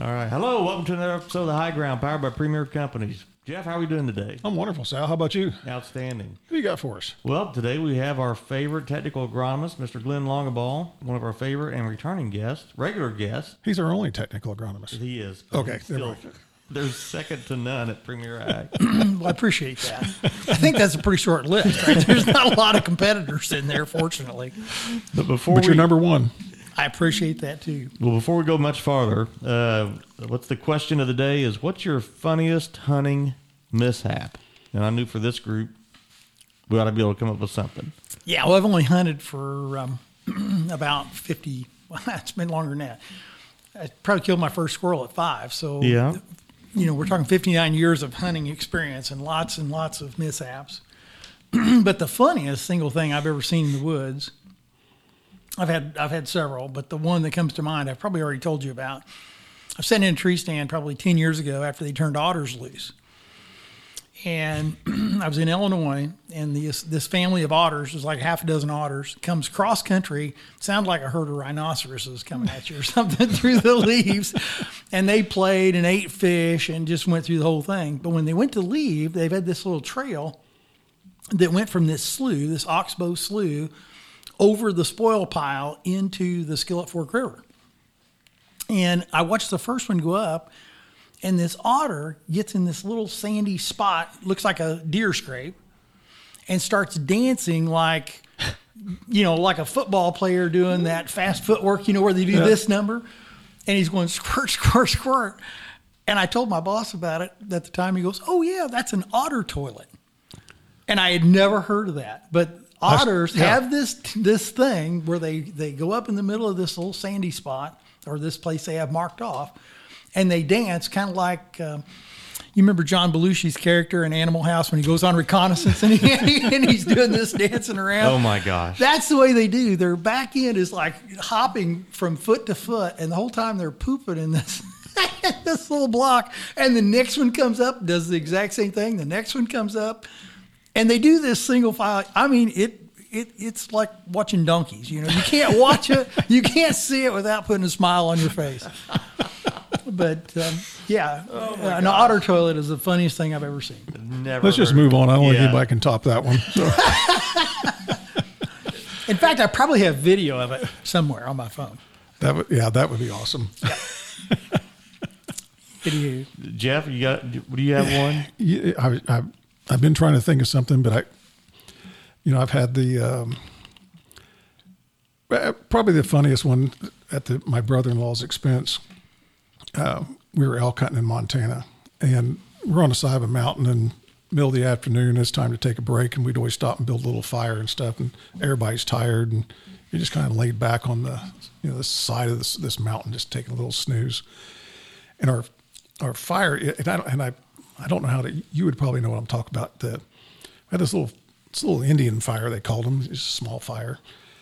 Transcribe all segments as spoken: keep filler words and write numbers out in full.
All right. Hello. Welcome to another episode of The High Ground, powered by Premier Companies. Jeff, how are we doing today? I'm wonderful, Sal. How about you? Outstanding. Who you got for us? Well, today we have our favorite technical agronomist, Mister Glenn Longaball, one of our favorite and returning guests, regular guest. He's our only technical agronomist. He is. Okay. Still, there's second to none at Premier Ag. Well, I appreciate that. I think that's a pretty short list, right? There's not a lot of competitors in there, fortunately. But before But we, you're number one. I appreciate that, too. Well, before we go much farther, uh, what's the question of the day is, what's your funniest hunting mishap? And I knew for this group, we ought to be able to come up with something. Yeah, well, I've only hunted for um, about fifty, well, it's been longer than that. I probably killed my first squirrel at five. So, Yeah. you know, we're talking fifty-nine years of hunting experience and lots and lots of mishaps. But the funniest single thing I've ever seen in the woods, I've had I've had several, but the one that comes to mind, I've probably already told you about. I've sat in a tree stand probably ten years ago after they turned otters loose. And I was in Illinois, and this this family of otters, there's like half a dozen otters, comes cross country, sounded like a herd of rhinoceroses coming at you or something through the leaves. And they played and ate fish and just went through the whole thing. But when they went to leave, they've had this little trail that went from this slough, this oxbow slough, over the spoil pile into the Skillet Fork River. And I watched the first one go up, and this otter gets in this little sandy spot, looks like a deer scrape, and starts dancing like, you know, like a football player doing that fast footwork, you know, where they do yeah. this number. And he's going squirt, squirt, squirt. And I told my boss about it at the time. He goes, oh, yeah, that's an otter toilet. And I had never heard of that. But otters yeah. have this this thing where they, they go up in the middle of this little sandy spot, or this place they have marked off, and they dance kind of like, uh, you remember John Belushi's character in Animal House when he goes on reconnaissance and, he, and he's doing this dancing around? Oh, my gosh. That's the way they do. Their back end is like hopping from foot to foot, and the whole time they're pooping in this, this little block. And the next one comes up, does the exact same thing. The next one comes up, and they do this single file. I mean, it. It, it's like watching donkeys. You know, you can't watch it, you can't see it without putting a smile on your face. But um, yeah, oh uh, an otter toilet is the funniest thing I've ever seen. Never Let's just move on. I don't yeah. think anybody can top that one. So. In fact, I probably have video of it somewhere on my phone. That would, yeah, that would be awesome. Yeah. you, Jeff, you got? Do you have one? Yeah, I, I, I've been trying to think of something, but I. You know, I've had the, um, probably the funniest one at the, my brother-in-law's expense. Uh, we were elk hunting in Montana, and we're on the side of a mountain in the middle of the afternoon. It's time to take a break, and we'd always stop and build a little fire and stuff, and everybody's tired, and you're just kind of laid back on the, you know, the side of this, this mountain, just taking a little snooze. And our, our fire, and I, and I, I don't know how to, you would probably know what I'm talking about. The, we had this little, It's a little Indian fire, they called them. It's a small fire.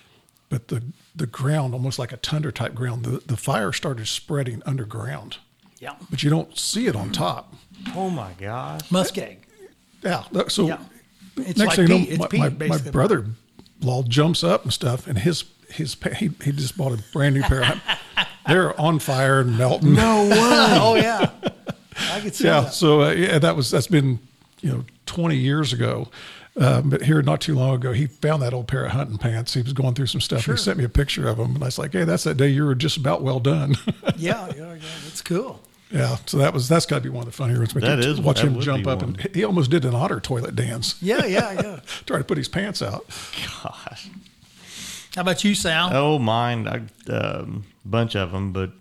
But the, the ground, almost like a tundra type ground, the, the fire started spreading underground. Yeah. But you don't see it on top. Oh, my gosh. Muskeg. Yeah. So yeah. It's next like thing Pete. you know, It's my, Pete, my, my brother-in-law jumps up and stuff, and his, his he, he just bought a brand new pair of They're on fire and melting. No way. Oh, yeah. I could see yeah, that. So, uh, yeah, that was, that's been, you know, twenty years ago. Um, but here, not too long ago, he found that old pair of hunting pants. He was going through some stuff. Sure. And he sent me a picture of them, and I was like, "Hey, that's that day you were just about well done." yeah, yeah, yeah, that's cool. Yeah, so that was that's got to be one of the funnier ones. That is. Watch that him jump up, one. and he almost did an otter toilet dance. Yeah, yeah, yeah. Try to put his pants out. Gosh. How about you, Sal? Oh, mine. A um, bunch of them, but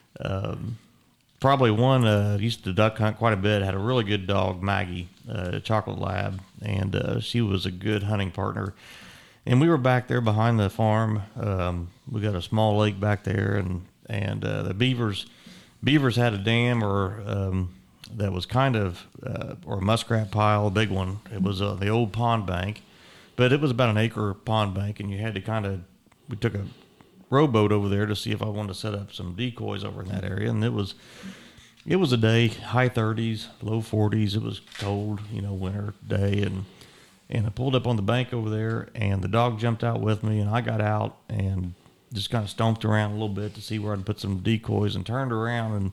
um, probably one. Uh, used to duck hunt quite a bit. Had a really good dog, Maggie, uh, Chocolate Lab, and uh, she was a good hunting partner. And we were back there behind the farm. Um, we got a small lake back there, and and uh, the beavers. Beavers had a dam or um, that was kind of uh, or a muskrat pile, a big one. It was uh, the old pond bank, but it was about an acre pond bank, and you had to kind of. We took a rowboat over there to see if I wanted to set up some decoys over in that area, and it was it was a day, high thirties, low forties. It was cold, you know, winter day, and and I pulled up on the bank over there, and the dog jumped out with me, and I got out and just kind of stomped around a little bit to see where I'd put some decoys, and turned around, and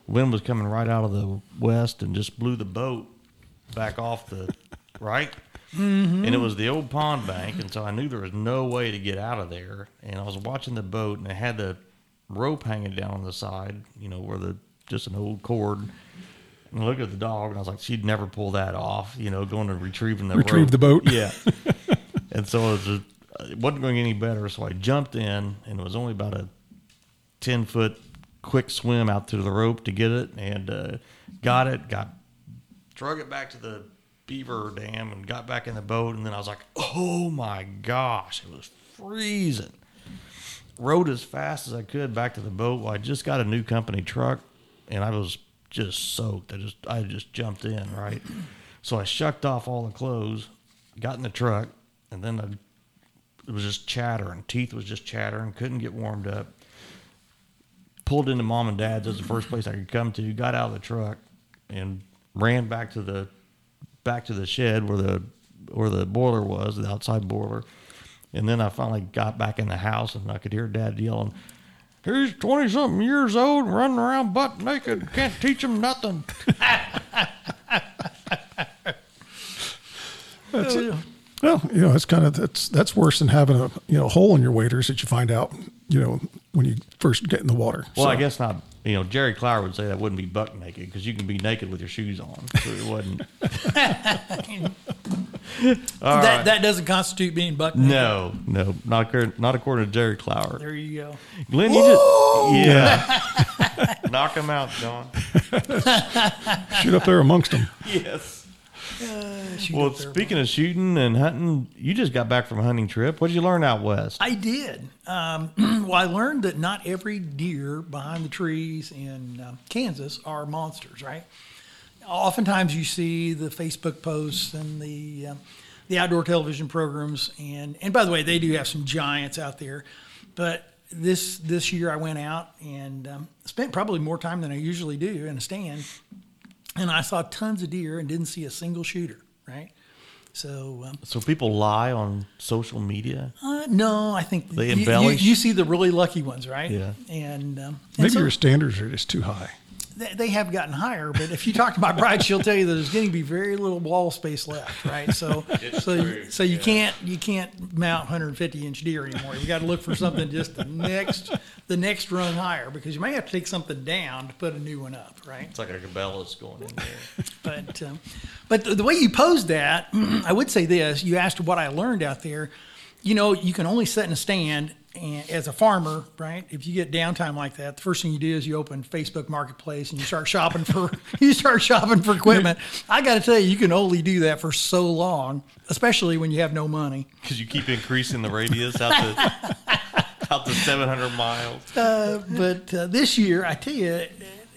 wind was coming right out of the west and just blew the boat back off the right. Mm-hmm. And it was the old pond bank, and so I knew there was no way to get out of there. And I was watching the boat, and it had the rope hanging down on the side, you know, where the just an old cord. And I looked at the dog, and I was like, she'd never pull that off, you know, going and retrieving the Retrieve rope. the boat. Yeah. And so it, was just, it wasn't going any better, so I jumped in, and it was only about a ten-foot quick swim out to the rope to get it, and uh, got it, got drug it back to the beaver dam and got back in the boat. And then I was like, oh my gosh, it was freezing. Rode as fast as I could back to the boat. Well, I just got a new company truck, and I was just soaked. I just I just jumped in, right? So I shucked off all the clothes, got in the truck, and then I, it was just chattering. Teeth was just chattering, couldn't get warmed up. Pulled into Mom and Dad's. That's the first place I could come to. Got out of the truck and ran back to the back to the shed where the where the boiler was, the outside boiler. And then I finally got back in the house, and I could hear Dad yelling, "He's twenty-something years old and running around butt naked. Can't teach him nothing." That's it. Well, you know, it's kind of that's that's worse than having a you know hole in your waders that you find out you know when you first get in the water. Well, So, I guess not. You know, Jerry Clower would say that wouldn't be buck naked because you can be naked with your shoes on. So it wasn't. All that right. that doesn't constitute being buck naked. No, no, not according, not according to Jerry Clower. There you go. Glenn, you just yeah, knock him out, John. shoot up there amongst them. Yes. Uh, shoot Well, up there, speaking of shooting and hunting, you just got back from a hunting trip. What did you learn out west? I did. Um, well, I learned that not every deer behind the trees in uh, Kansas are monsters, right? Oftentimes you see the Facebook posts and the uh, the outdoor television programs, and and by the way, they do have some giants out there. But this this year I went out and um, spent probably more time than I usually do in a stand, and I saw tons of deer and didn't see a single shooter, right? So, um, So people lie on social media. uh, no, I think They you- you, embellish? you see the really lucky ones, right? Yeah. And, um, and Maybe so your standards are just too high. they, they have gotten higher, but if you talk to my bride, she'll tell you that there's going to be very little wall space left, right? So, so, true, so you yeah. can't you can't mount one hundred fifty inch deer anymore. You got to look for something just the next the next rung higher because you may have to take something down to put a new one up, right? It's like a Cabela's going in there. But um, but the, the way you posed that, I would say this: you asked what I learned out there. You know, you can only sit in a stand, and as a farmer, right? If you get downtime like that, the first thing you do is you open Facebook Marketplace and you start shopping for you start shopping for equipment. I got to tell you, you can only do that for so long, especially when you have no money. Because you keep increasing the radius out to out to seven hundred miles. Uh, but uh, this year, I tell you,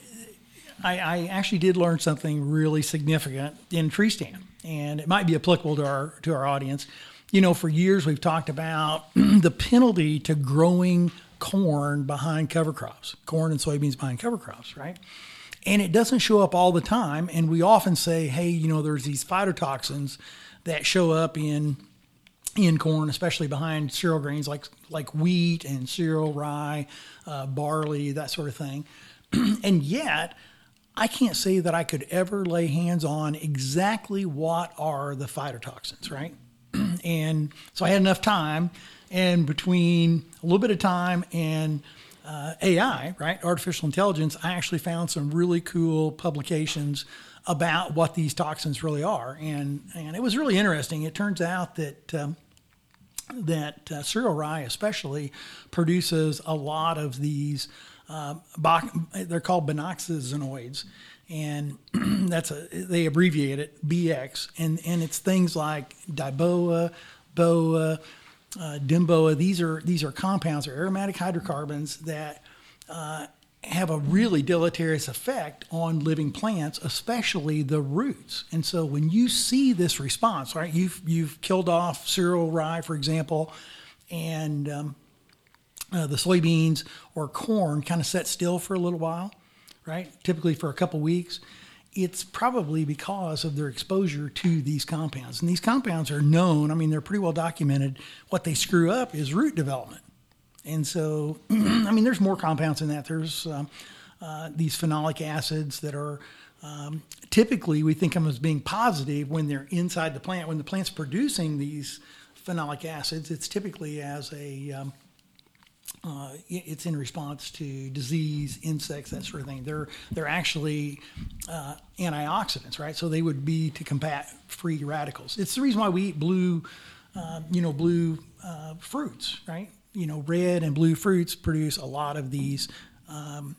I, I actually did learn something really significant in tree stand, and it might be applicable to our to our audience. You know, for years we've talked about the penalty to growing corn behind cover crops, corn and soybeans behind cover crops, right? And it doesn't show up all the time. And we often say, hey, you know, there's these phytotoxins that show up in in corn, especially behind cereal grains like like wheat and cereal, rye, uh, barley, that sort of thing. And yet, I can't say that I could ever lay hands on exactly what are the phytotoxins, right? And so I had enough time, and between a little bit of time and uh, A I, right, artificial intelligence, I actually found some really cool publications about what these toxins really are, and and it was really interesting. It turns out that um, that uh, cereal rye especially produces a lot of these. Uh, they're called binoxidazinoids, and that's a they abbreviate it B X, and and it's things like diboa, boa, uh, dimboa. These are these are compounds, or aromatic hydrocarbons that uh, have a really deleterious effect on living plants, especially the roots. And so when you see this response, right, you've you've killed off cereal rye, for example, and um, Uh, the soybeans or corn kind of set still for a little while, right? Typically for a couple weeks. It's probably because of their exposure to these compounds. And these compounds are known, I mean, they're pretty well documented. What they screw up is root development. And so, I mean, there's more compounds in that. There's um, uh, these phenolic acids that are um, typically we think of them as being positive when they're inside the plant. When the plant's producing these phenolic acids, it's typically as a um, uh, it's in response to disease, insects, that sort of thing. They're they're actually uh, antioxidants, right? So they would be to combat free radicals. It's the reason why we eat blue, uh, you know, blue uh, fruits, right? You know, red and blue fruits produce a lot of these um,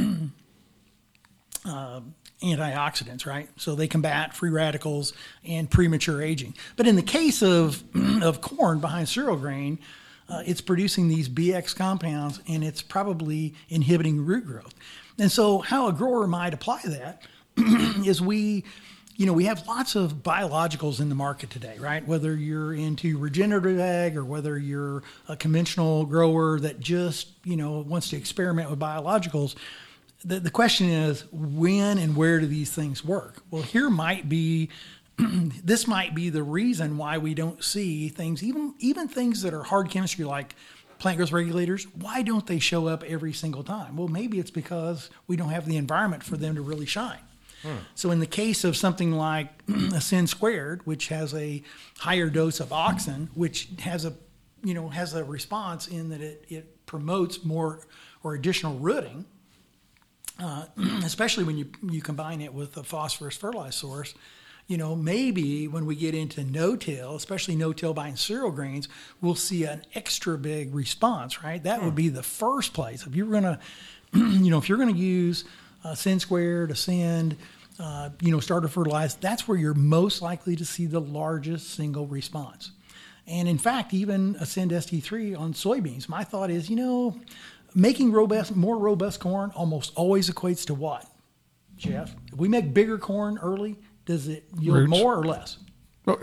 uh, antioxidants, right? So they combat free radicals and premature aging. But in the case of of corn behind cereal grain, uh, it's producing these B X compounds, and it's probably inhibiting root growth. And so, how a grower might apply that is we. You know, we have lots of biologicals in the market today, right? Whether you're into regenerative ag or whether you're a conventional grower that just, you know, wants to experiment with biologicals, the, the question is when and where do these things work? Well, here might be, this might be the reason why we don't see things, even, even things that are hard chemistry like plant growth regulators, why don't they show up every single time? Well, maybe it's because we don't have the environment for them to really shine. Hmm. So in the case of something like Ascend Squared, which has a higher dose of auxin, which has a, you know, has a response in that it, it promotes more or additional rooting, uh, especially when you, you combine it with a phosphorus fertilizer source, you know, maybe when we get into no-till, especially no-till buying cereal grains, we'll see an extra big response, right? That hmm. would be the first place. If you're going to, you know, if you're going to use Ascend Squared, Ascend, uh, you know, starter fertilizer, that's where you're most likely to see the largest single response. And in fact, even Ascend S T three on soybeans, my thought is, you know, making robust, more robust corn almost always equates to what, Jeff? If we make bigger corn early, does it yield Roots. more or less? Well,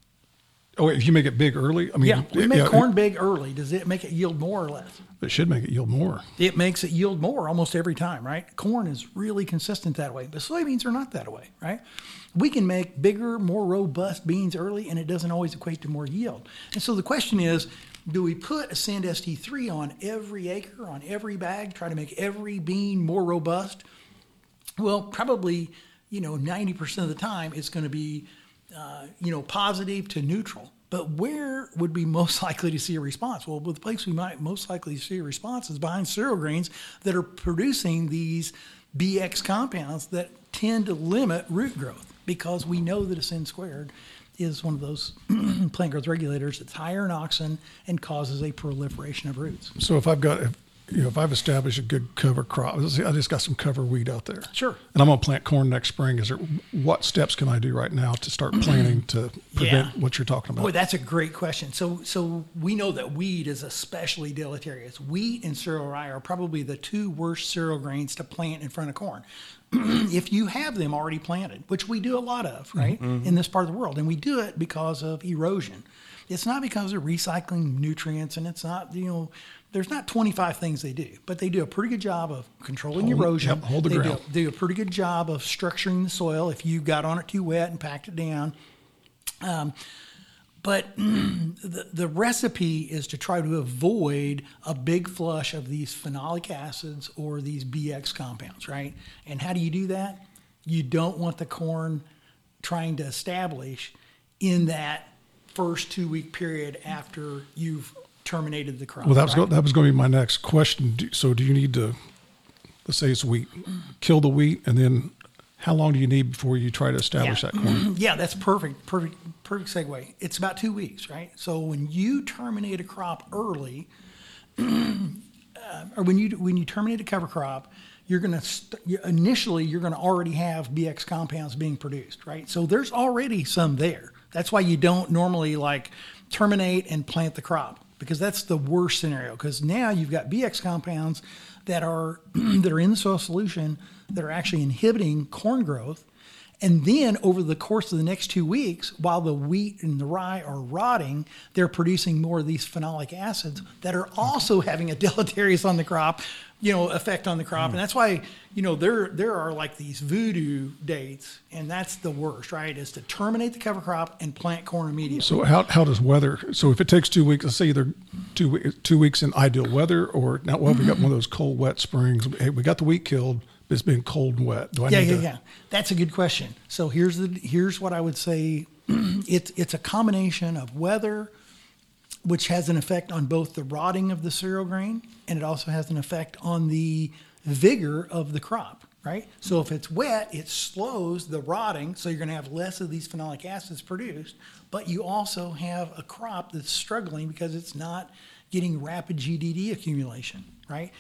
oh, wait, if you make it big early? I mean, yeah, we make yeah, corn big early. Does it make it yield more or less? It should make it yield more. It makes it yield more almost every time, right? Corn is really consistent that way, but soybeans are not that way, right? We can make bigger, more robust beans early, and it doesn't always equate to more yield. And so the question is, do we put Ascend S T three on every acre, on every bag, try to make every bean more robust? Well, probably, you know, ninety percent of the time it's going to be, uh, you know, positive to neutral. But where would we most likely to see a response? Well, the place we might most likely see a response is behind cereal grains that are producing these B X compounds that tend to limit root growth, because we know that Ascend Squared is one of those plant growth regulators that's higher in auxin and causes a proliferation of roots. So if I've got, if, you know, if I've established a good cover crop, I just got some cover wheat out there. Sure. And I'm going to plant corn next spring. Is there, what steps can I do right now to start planting to prevent yeah. what you're talking about? Boy, that's a great question. So, so we know that wheat is especially deleterious. Wheat and cereal rye are probably the two worst cereal grains to plant in front of corn. If you have them already planted, which we do a lot of, right, mm-hmm. in this part of the world, and we do it because of erosion. It's not because they're recycling nutrients, and it's not, you know, there's not twenty-five things they do, but they do a pretty good job of controlling hold, erosion. Yep, hold the they ground. Do, do a pretty good job of structuring the soil if you got on it too wet and packed it down. Um, but the, the recipe is to try to avoid a big flush of these phenolic acids or these B X compounds, right? And how do you do that? You don't want the corn trying to establish in that first two-week period after you've terminated the crop. Well, that was right? go, that was going to be my next question. Do, so, do you need to, let's say it's wheat, kill the wheat, and then how long do you need before you try to establish yeah. that corn? Yeah, that's perfect. Perfect. Perfect segue. It's about two weeks, right? So when you terminate a crop early, uh, or when you when you terminate a cover crop, you're going to st- initially you're going to already have B X compounds being produced, right? So there's already some there. That's why you don't normally like terminate and plant the crop, because that's the worst scenario. Because now you've got B X compounds that are that are in the soil solution that are actually inhibiting corn growth, And then over the course of the next two weeks, while the wheat and the rye are rotting, they're producing more of these phenolic acids that are also having a deleterious on the crop, you know, effect on the crop. Mm. And that's why, you know, there there are like these voodoo dates, and that's the worst, right? Is to terminate the cover crop and plant corn immediately. So how how does weather? So if it takes two weeks, let's say either two we- two weeks in ideal weather, or now well we got one of those cold wet springs. Hey, we got the wheat killed. It's been cold and wet. Do I yeah, need yeah, to... yeah. That's a good question. So here's the here's what I would say. it's it's a combination of weather, which has an effect on both the rotting of the cereal grain, and it also has an effect on the vigor of the crop, right? So if it's wet, it slows the rotting, so you're going to have less of these phenolic acids produced, but you also have a crop that's struggling because it's not getting rapid G D D accumulation, right?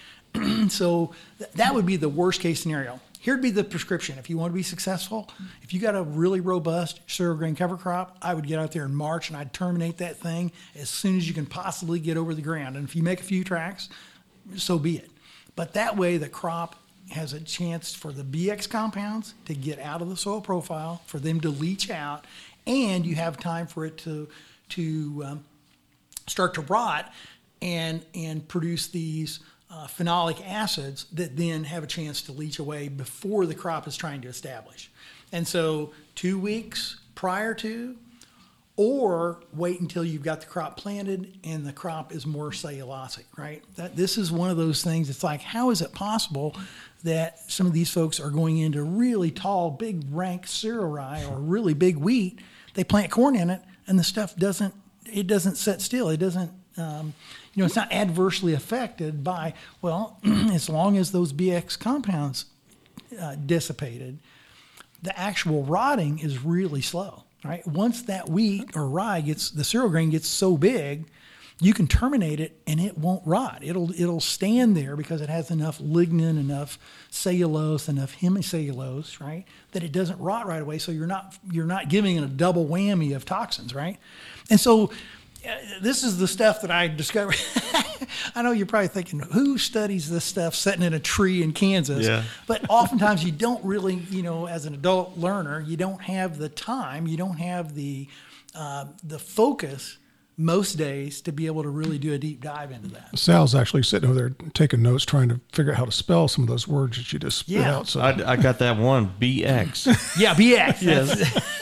So th- that would be the worst case scenario. Here'd be the prescription. If you want to be successful, if you got a really robust cereal grain cover crop, I would get out there in March and I'd terminate that thing as soon as you can possibly get over the ground. And if you make a few tracks, so be it. But that way the crop has a chance for the B X compounds to get out of the soil profile, for them to leach out, and you have time for it to to um, start to rot and and produce these Uh, phenolic acids that then have a chance to leach away before the crop is trying to establish. And so two weeks prior to, or wait until you've got the crop planted and the crop is more cellulosic, right? That this is one of those things. It's like, how is it possible that some of these folks are going into really tall, big rank cereal rye or really big wheat? They plant corn in it, and the stuff doesn't. It doesn't sit still. It doesn't. Um, you know, it's not adversely affected by, well, as long as those B X compounds uh, dissipated, the actual rotting is really slow, right? Once that wheat or rye gets, the cereal grain gets so big, you can terminate it and it won't rot. It'll it'll stand there because it has enough lignin, enough cellulose, enough hemicellulose, right, that it doesn't rot right away. So you're not you're not giving it a double whammy of toxins, right? And so uh, this is the stuff that I discovered. I know you're probably thinking, who studies this stuff sitting in a tree in Kansas? Yeah. But oftentimes you don't really, you know, as an adult learner, you don't have the time, you don't have the uh, the focus most days to be able to really do a deep dive into that. Sal's actually sitting over there taking notes, trying to figure out how to spell some of those words that you just spit Yeah. out. So I, I got that one, B X. Yeah, B X. Yes.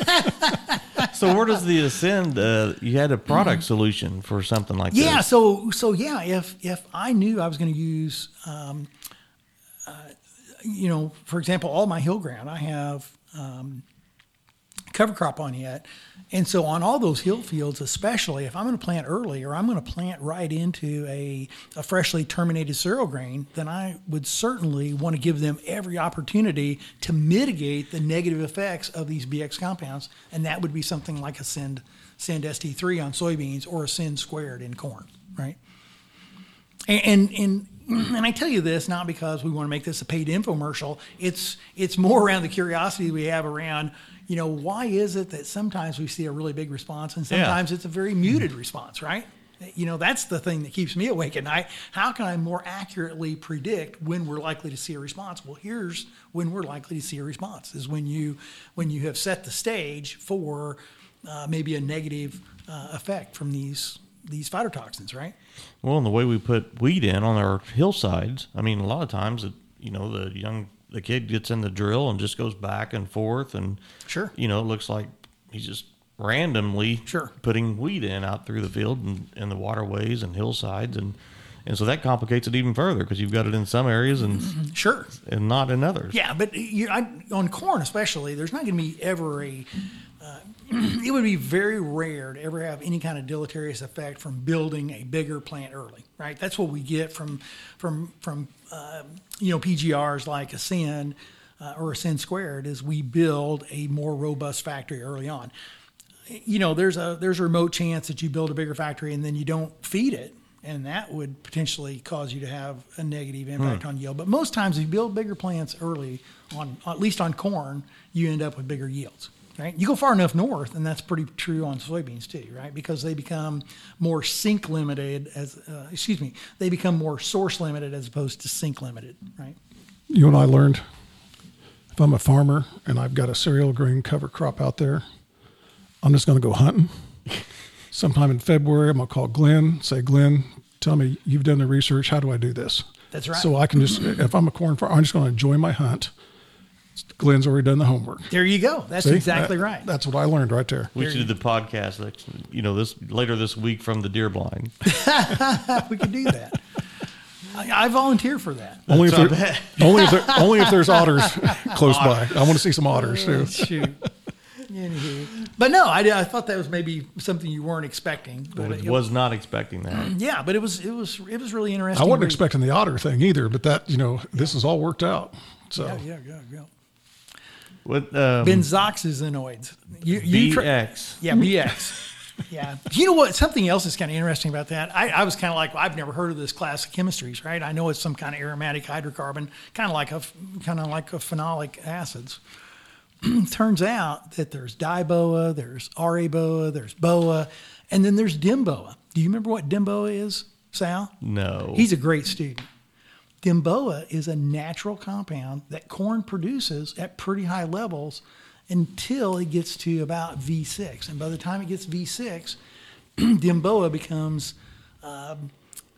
So where does the Ascend, uh, you had a product solution for something like Yeah, this? so so yeah, if if I knew I was going to use, um, uh, you know, for example, all my hill ground, I have um, cover crop on yet. And so on all those hill fields, especially if I'm going to plant early or I'm going to plant right into a, a freshly terminated cereal grain, then I would certainly want to give them every opportunity to mitigate the negative effects of these B X compounds. And that would be something like Ascend, Ascend S T three on soybeans or Ascend squared in corn, right? And, and, and And I tell you this not because we want to make this a paid infomercial. It's it's more around the curiosity we have around, you know, why is it that sometimes we see a really big response and sometimes yeah. it's a very muted response, right? You know, that's the thing that keeps me awake at night. How can I more accurately predict when we're likely to see a response? Well, here's when we're likely to see a response, is when you when you have set the stage for uh, maybe a negative uh, effect from these these phytotoxins, right? Well, and the way we put wheat in on our hillsides, I mean, a lot of times, it, you know, the young, the kid gets in the drill and just goes back and forth. And, sure, you know, it looks like he's just randomly sure. putting wheat in out through the field and, and the waterways and hillsides. And, and so that complicates it even further because you've got it in some areas and sure, and not in others. Yeah, but you, I, on corn especially, there's not going to be ever a, uh, it would be very rare to ever have any kind of deleterious effect from building a bigger plant early, right? That's what we get from, from, from uh, you know, P G Rs like Ascend uh, or Ascend squared, is we build a more robust factory early on. You know, there's a there's a remote chance that you build a bigger factory and then you don't feed it, and that would potentially cause you to have a negative impact Hmm. on yield. But most times, if you build bigger plants early, on at least on corn, you end up with bigger yields. Right? You go far enough north, and that's pretty true on soybeans too, right? Because they become more sink limited as, uh, excuse me, they become more source limited as opposed to sink limited, right? You and I learned if I'm a farmer and I've got a cereal grain cover crop out there, I'm just going to go hunting. Sometime in February, I'm going to call Glenn, say, Glenn, tell me, you've done the research. How do I do this? That's right. So I can just, if I'm a corn farmer, I'm just going to enjoy my hunt. Glenn's already done the homework. There you go. That's See? exactly That- right. That's what I learned right there. We should do the podcast, like, you know, this later this week from the deer blind. We could do that. I, I volunteer for that. Only if, So I there, bet. only, if there, only if there's otters close by. I want to see some otters too. Shoot. Anywho. But no, I, I thought that was maybe something you weren't expecting. But I it, was not expecting that. yeah, but it was it was it was really interesting. I wasn't read. expecting the otter thing either, but that, you know, this is all worked out. So Yeah, yeah, yeah, yeah. What um, Benzoxazinoids. You, you B tra- X? Yeah, B X. Yeah. You know what? Something else that's kind of interesting about that. I, I was kind of like, well, I've never heard of this class of chemistries, right? I know it's some kind of aromatic hydrocarbon, kind of like a kind of like a phenolic acids. Turns out that there's diboa, there's araboa, there's boa, and then there's dimboa. Do you remember what dimboa is, Sal? No. He's a great student. Dimboa is a natural compound that corn produces at pretty high levels until it gets to about V six. And by the time it gets V six, Dimboa becomes, um,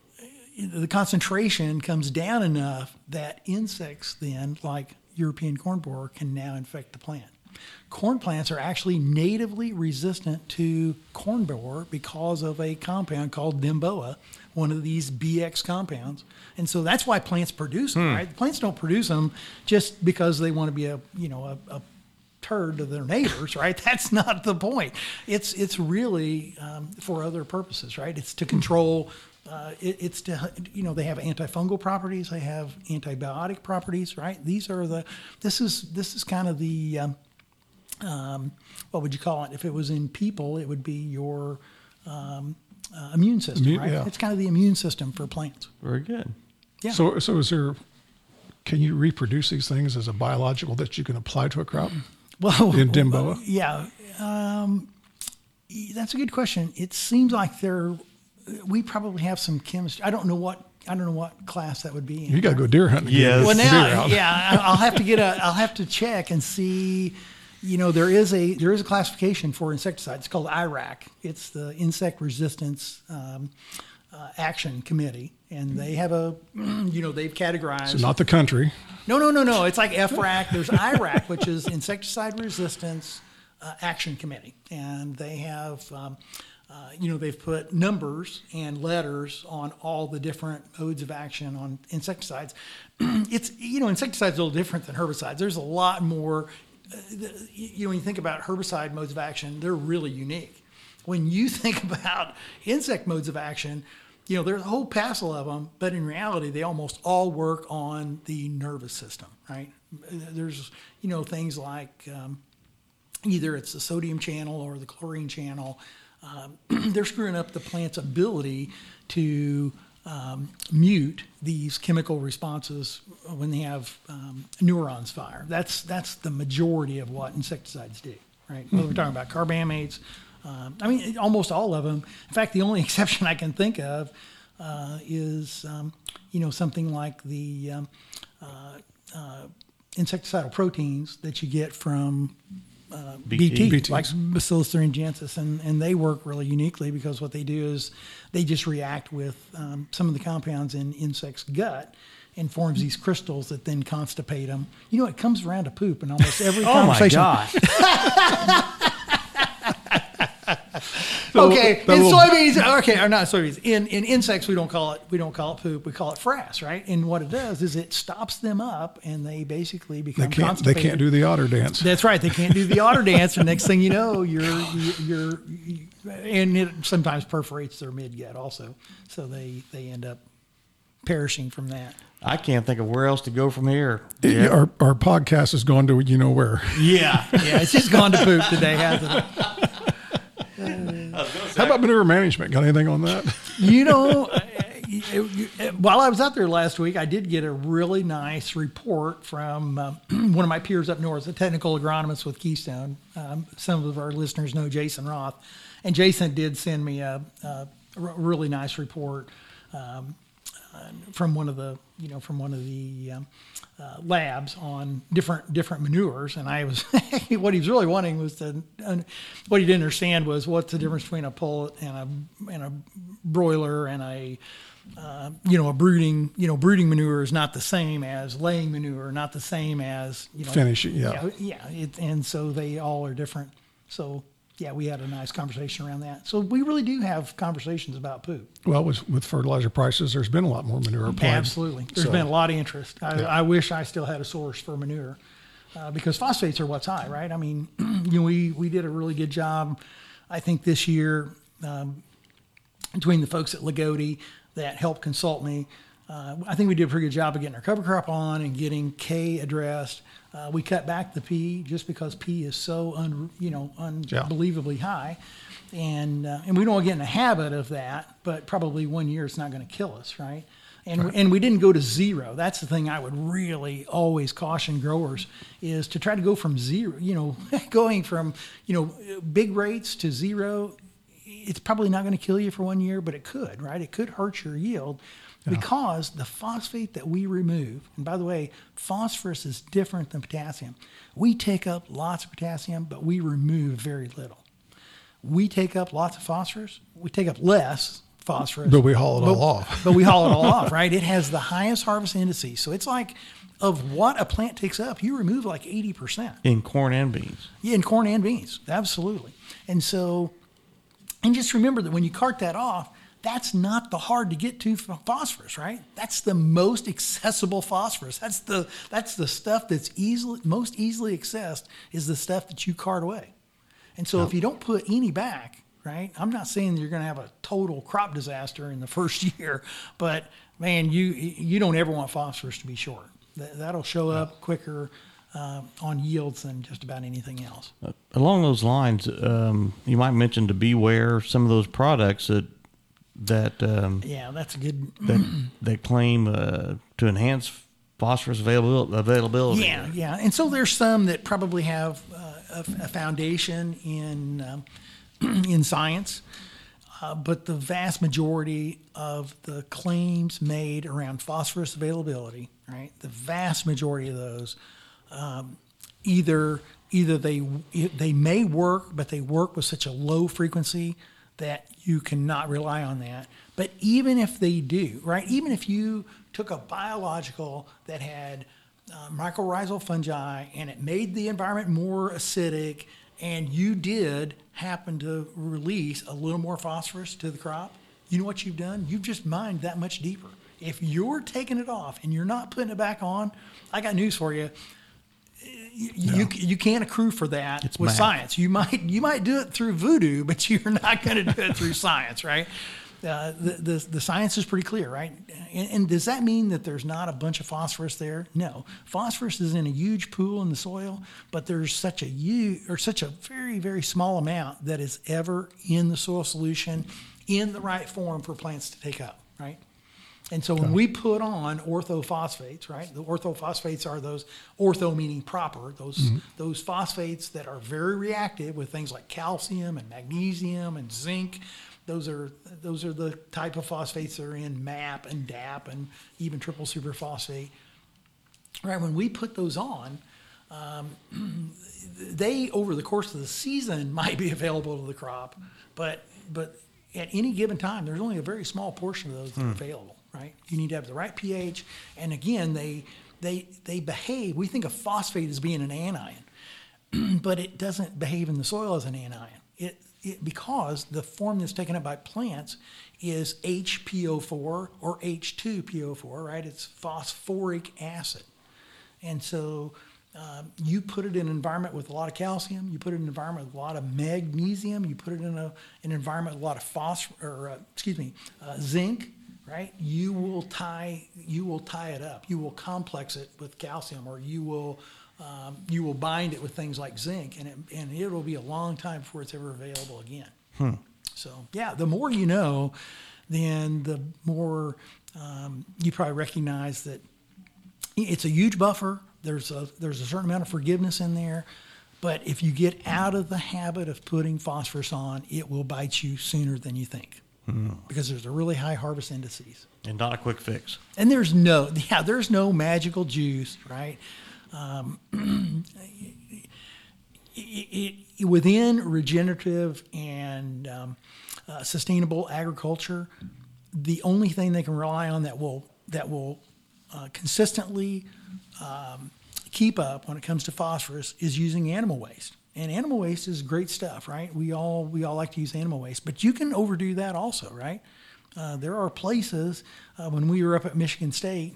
the concentration comes down enough that insects then, like European corn borer, can now infect the plant. Corn plants are actually natively resistant to corn borer because of a compound called Dimboa, one of these B X compounds. And so that's why plants produce them, right? Plants don't produce them just because they want to be a, you know, a, a turd to their neighbors, right? That's not the point. It's it's really um, for other purposes, right? It's to control. Uh, it, it's to, you know, they have antifungal properties, they have antibiotic properties, right? These are the. This is this is kind of the. Um, um, what would you call it? If it was in people, it would be your um, uh, immune system, Immune- right? yeah. It's kind of the immune system for plants. Very good. Yeah. So, so is there? Can you reproduce these things as a biological that you can apply to a crop? Well, In Dimboa? yeah, um, that's a good question. It seems like there, we probably have some chemistry. I don't know what I don't know what class that would be in. You got to go deer hunting. Yes. Get Well, the now, deer out. yeah, I- I'll have to get a. I'll have to check and see. You know, there is a there is a classification for insecticides. It's called I R A C. It's the Insect Resistance um, uh, Action Committee, and they have a. You know, they've categorized. So not the country. No, no, no, no. It's like F R A C. There's I R A C, which is Insecticide Resistance uh, Action Committee, and they have, um, uh, you know, they've put numbers and letters on all the different modes of action on insecticides. It's, you know, insecticides are a little different than herbicides. There's a lot more. Uh, the, you know, when you think about herbicide modes of action, they're really unique. When you think about insect modes of action, you know, there's a whole passel of them, but in reality, they almost all work on the nervous system, right? There's, you know, things like um, either it's the sodium channel or the chlorine channel. Um, they're screwing up the plant's ability to um, mute these chemical responses when they have um, neurons fire. That's that's the majority of what insecticides do, right? Whether we're talking about carbamates, um, I mean, almost all of them. In fact, the only exception I can think of uh, is, um, you know, something like the um, uh, uh, insecticidal proteins that you get from uh, B B T. T, B Ts. like Bacillus thuringiensis, and, and they work really uniquely because what they do is they just react with um, some of the compounds in insects' gut and forms these crystals that then constipate them. You know, it comes around to poop in almost every Oh my conversation. gosh. Okay, that in little- soybeans, okay, or not soybeans. In in insects, we don't call it we don't call it poop. We call it frass, right? And what it does is it stops them up, and they basically become They can't. They constipated. can't do the otter dance. That's right. They can't do the otter dance, and next thing you know, you're you're, you're and it sometimes perforates their midgut also, so they they end up perishing from that. I can't think of where else to go from here. It- Yeah. Our our podcast has gone to you know where. yeah. Yeah, it's just gone to poop today, hasn't it? How about manure management? Got anything on that? You know, uh, while I was out there last week, I did get a really nice report from uh, one of my peers up north, a technical agronomist with Keystone. Um, some of our listeners know Jason Roth. And Jason did send me a, a r- really nice report um, uh, from one of the you know, from one of the um, uh, labs on different different manures, and I was what he was really wanting was to uh, what he didn't understand was what's the difference between a pullet and a and a broiler and a uh, you know a brooding you know brooding manure is not the same as laying manure, not the same as you know finishing. Yeah, yeah, yeah it, and so they all are different. So. Yeah, we had a nice conversation around that. So we really do have conversations about poop. Well, with, with fertilizer prices, there's been a lot more manure applied. Absolutely. There's So- been a lot of interest. I, Yeah. I wish I still had a source for manure uh, because phosphates are what's high, right? I mean, you know, we, we did a really good job, I think, this year um, between the folks at Lagodi that helped consult me. Uh, I think we did a pretty good job of getting our cover crop on and getting K addressed. Uh, we cut back the P just because P is so un, you know unbelievably high, and uh, and we don't get in the habit of that. But probably one year it's not going to kill us, right? And Right. and we didn't go to zero. That's the thing I would really always caution growers is to try to go from zero. You know, going from you know big rates to zero. It's probably not going to kill you for one year, but it could, right? It could hurt your yield. Because the phosphate that we remove, and by the way, phosphorus is different than potassium. We take up lots of potassium, but we remove very little. We take up lots of phosphorus. We take up less phosphorus. But we haul it but, all off. But we haul it all off, right? It has the highest harvest indices. So it's like of what a plant takes up, you remove like eighty percent. In corn and beans. Yeah, in corn and beans, absolutely. And so, and just remember that when you cart that off, that's not the hard to get to phosphorus, right? That's the most accessible phosphorus. That's the that's the stuff that's easily most easily accessed is the stuff that you cart away. And so if you don't put any back, right? I'm not saying you're going to have a total crop disaster in the first year, but man, you you don't ever want phosphorus to be short. That, that'll show up quicker uh, on yields than just about anything else. Uh, along those lines, um, you might mention to beware some of those products that that um, Yeah, that's a good. that, that claim uh, to enhance phosphorus availability. availability. Yeah, yeah. And so there's some that probably have uh, a, a foundation in um, in science, uh, but the vast majority of the claims made around phosphorus availability, right? The vast majority of those, um, either either they they may work, but they work with such a low frequency that you cannot rely on that. But even if they do, right? Even if you took a biological that had uh, mycorrhizal fungi and it made the environment more acidic, and you did happen to release a little more phosphorus to the crop, you know what you've done? You've just mined that much deeper. If you're taking it off and you're not putting it back on, I got news for you. You, you you can't accrue for that It's with math. science. You might you might do it through voodoo, but you're not going to do it through science, right? Uh, the, the the science is pretty clear, right? And, and does that mean that there's not a bunch of phosphorus there? No, phosphorus is in a huge pool in the soil, but there's such a huge or such a very very small amount that is ever in the soil solution in the right form for plants to take up, right? And so when we put on orthophosphates, right? The orthophosphates are those ortho meaning proper, those mm-hmm. those phosphates that are very reactive with things like calcium and magnesium and zinc. Those are those are the type of phosphates that are in M A P and D A P and even triple superphosphate. Right? When we put those on, um, they over the course of the season might be available to the crop, but but at any given time, there's only a very small portion of those that Hmm. are available. Right? You need to have the right pH, and again, they they they behave. We think of phosphate as being an anion, but it doesn't behave in the soil as an anion. It, it because the form that's taken up by plants is H P O four or H two P O four. Right? It's phosphoric acid, and so. Um, you put it in an environment with a lot of calcium. You put it in an environment with a lot of magnesium. You put it in a, an environment with a lot of phosphor, or uh, excuse me, uh, zinc. Right? You will tie you will tie it up. You will complex it with calcium, or you will um, you will bind it with things like zinc, and it, and it will be a long time before it's ever available again. Hmm. So yeah, the more you know, then the more um, you probably recognize that it's a huge buffer. There's a there's a certain amount of forgiveness in there, but if you get out of the habit of putting phosphorus on, it will bite you sooner than you think. because there's a really high harvest indices. And not a quick fix. And there's no, yeah, there's no magical juice, right? Um, it, it, within regenerative and um, uh, sustainable agriculture, the only thing they can rely on that will that will uh, consistently um, keep up when it comes to phosphorus is using animal waste. And animal waste is great stuff, right? We all we all like to use animal waste, but you can overdo that also, right? Uh, there are places uh, when we were up at Michigan State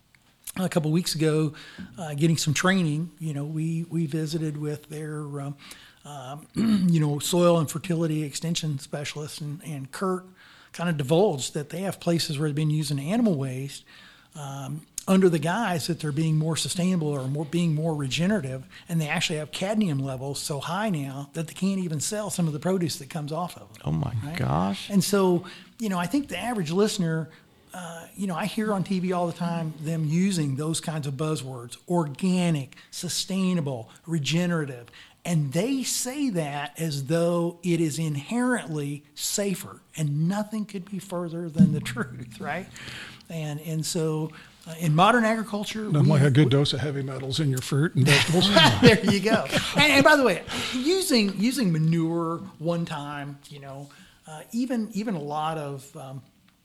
a couple weeks ago, uh, getting some training. You know, we we visited with their um, uh, you know soil and fertility extension specialists, and, and Kurt kind of divulged that they have places where they've been using animal waste um, under the guise that they're being more sustainable or more being more regenerative, and they actually have cadmium levels so high now that they can't even sell some of the produce that comes off of it. Oh my right? gosh. And so, you know, I think the average listener, uh, you know, I hear on T V all the time them using those kinds of buzzwords: organic, sustainable, regenerative. And they say that as though it is inherently safer, and nothing could be further than the truth, right? And and so uh, in modern agriculture, Nothing we, like a good we, dose of heavy metals in your fruit and vegetables. there you go. And, and by the way, using using manure one time, you know, uh, even even a lot of um,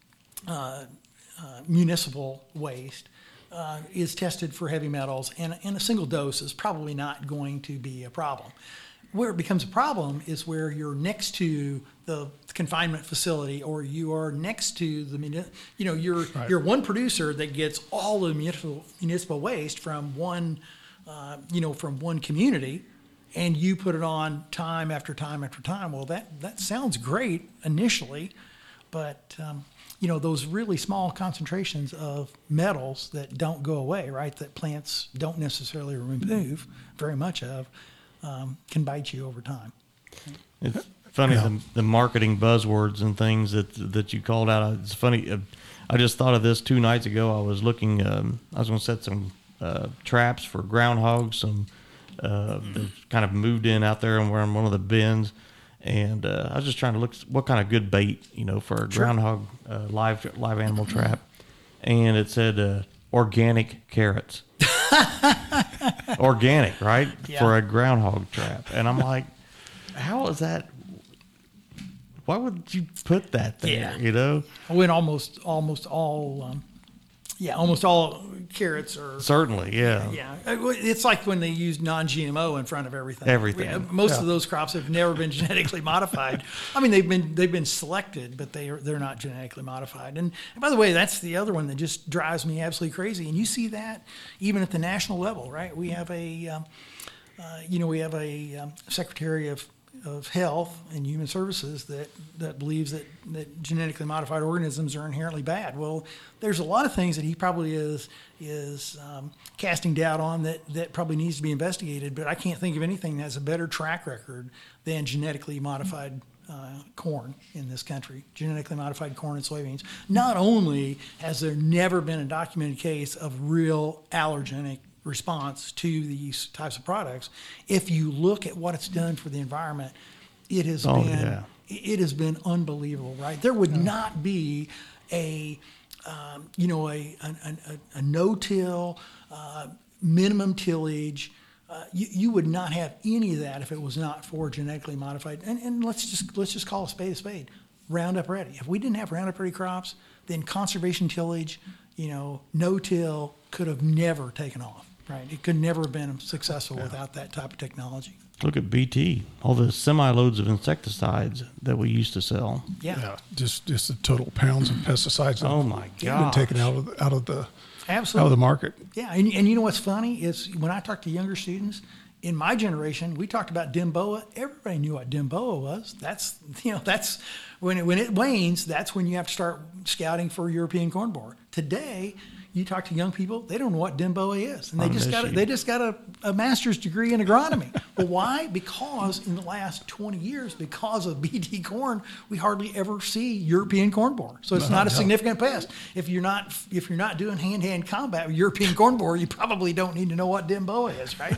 uh, uh, municipal waste uh, is tested for heavy metals, and, and a single dose is probably not going to be a problem. Where it becomes a problem is where you're next to the confinement facility, or you are next to the, you know, you're Right. you're one producer that gets all the municipal municipal waste from one, uh, you know, from one community, and you put it on time after time after time. Well, that that sounds great initially, but um, you know, those really small concentrations of metals that don't go away, right? That plants don't necessarily remove very much of. Um, can bite you over time. It's funny, Yeah. the, the marketing buzzwords and things that that you called out. It's funny. Uh, I just thought of this two nights ago. I was looking. Um, I was going to set some uh, traps for groundhogs. Some uh, that kind of moved in out there, and we're in one of the bins. And uh, I was just trying to look what kind of good bait, you know, for a Sure. groundhog uh, live live animal trap. And it said uh, organic carrots. Organic, right? Yeah. For a groundhog trap. And I'm like, how is that? Why would you put that there? Yeah. You know? When almost almost all, um, yeah, almost all carrots are. Certainly, yeah. Yeah, it's like when they use non-G M O in front of everything. Everything. Yeah, most Yeah. of those crops have never been genetically modified. I mean, they've been they've been selected, but they are they're not genetically modified. And, and by the way, that's the other one that just drives me absolutely crazy. And you see that even at the national level, right? We have a, um, uh, you know, we have a um, Secretary of of Health and Human Services that, that believes that, that genetically modified organisms are inherently bad. Well, there's a lot of things that he probably is is um, casting doubt on that, that probably needs to be investigated, but I can't think of anything that has a better track record than genetically modified uh, corn in this country, genetically modified corn and soybeans. Not only has there never been a documented case of real allergenic response to these types of products, if you look at what it's done for the environment, it has Oh, been yeah. it has been unbelievable, right? There would not be a um, you know a a, a, a no-till, uh, minimum tillage. Uh, you, you would not have any of that if it was not for genetically modified. And, and let's just let's just call a spade a spade. Roundup Ready. If we didn't have Roundup Ready crops, then conservation tillage, you know, no-till could have never taken off. Right, it could never have been successful yeah. without that type of technology. Look at B T, all the semi-loads of insecticides that we used to sell. Yeah, Yeah, just just the total pounds of pesticides. that Oh my have been gosh. taken out of the, out of the absolutely out of the market. Yeah, and, and you know what's funny is when I talk to younger students in my generation, we talked about Dimboa. Everybody knew what Dimboa was. That's you know that's when it, when it wanes. That's when you have to start scouting for European corn borer. Today, you talk to young people, they don't know what Dimboa is, and they I just miss got a, you. they just got a, a master's degree in agronomy. Well, why? Because in the last twenty years, because of B T corn, we hardly ever see European corn borer. So it's No, not a no. significant pest. If you're not if you're not doing hand to hand combat with European corn borer, you probably don't need to know what Dimboa is, right?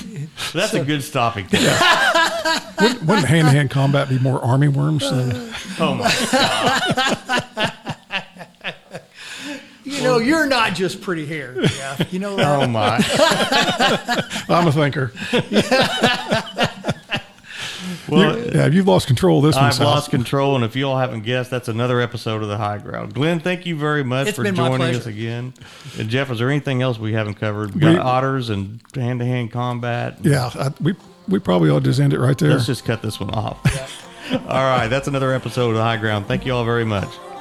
That's a good stopping point. Wouldn't, wouldn't hand-to-hand combat be more army worms than? Oh my God. You know, you're not just pretty hair. Yeah, you know that. Oh my. I'm a thinker. Well, You- yeah, you've lost control of this one. I've Sal. lost control, and if you all haven't guessed, that's another episode of The High Ground. Glenn, thank you very much It's for been my joining pleasure. us again. And Jeff, is there anything else we haven't covered? We got We- otters and hand-to-hand combat. Yeah, I, we we probably ought to just end it right there. Let's just cut this one off. All right, that's another episode of The High Ground. Thank you all very much.